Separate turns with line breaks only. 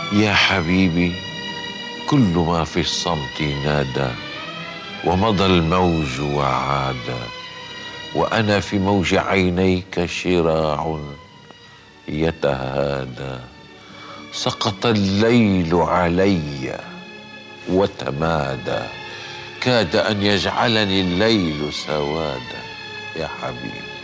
يا حبيبي، كل ما في الصمت نادى، ومضى الموج وعاد، وأنا في موج عينيك شراع يتهادى. سقط الليل علي وتمادى، كاد أن يجعلني الليل سوادا. يا حبيبي،